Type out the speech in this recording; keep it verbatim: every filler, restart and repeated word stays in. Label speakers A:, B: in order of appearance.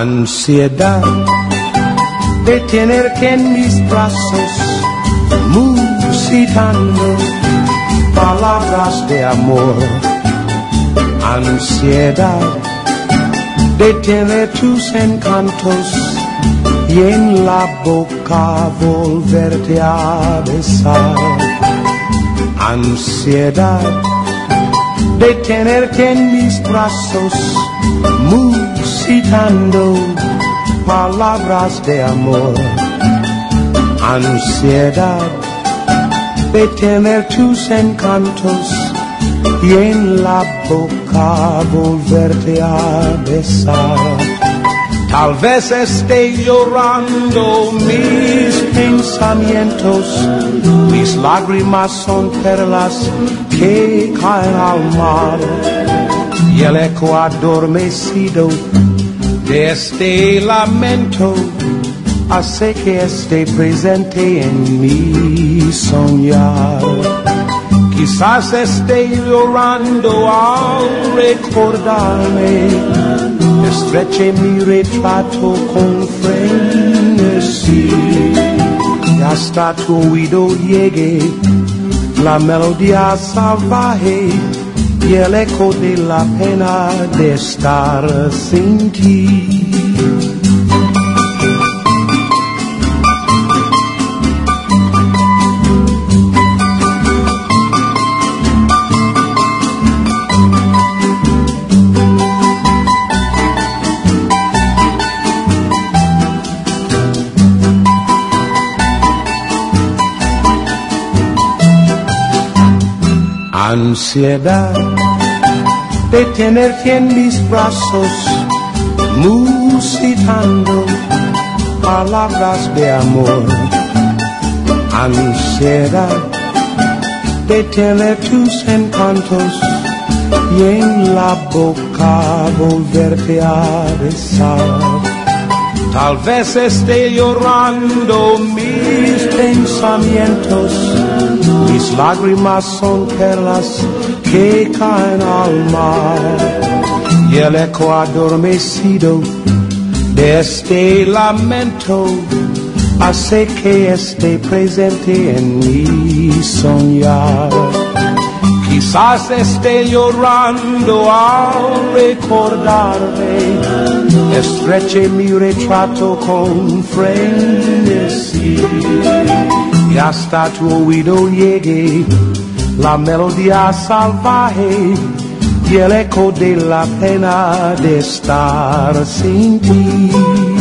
A: Ansiedad de tener que en mis brazos musitando palabras de amor. Ansiedad de tener tus encantos y en la boca volverte a besar. Ansiedad de tenerte en mis brazos musitando palabras de amor. Ansiedad de tener tus encantos y en la boca volverte a besar. Tal vez esté llorando mis pensamientos, mis lágrimas son perlas que caen al mar, y el eco adormecido de este lamento hace que esté presente en mi soñar. Quizás esté llorando al recordarme, estreche mi retrato con frenesí, y hasta tu oído llegue la melodía salvaje y el eco de la pena de estar sin ti. Ansiedad de tenerte en mis brazos musitando palabras de amor. Ansiedad de tener tus encantos y en la boca volverte a besar. Tal vez esté llorando mis pensamientos, mis lágrimas son perlas que caen al mar, y el eco adormecido de este lamento hace que esté presente en mi soñar. Quizás esté llorando al recordarme, estreche mi retrato con frenesí, y hasta tu oído llegue la melodía salvaje y el eco de la pena de estar sin ti.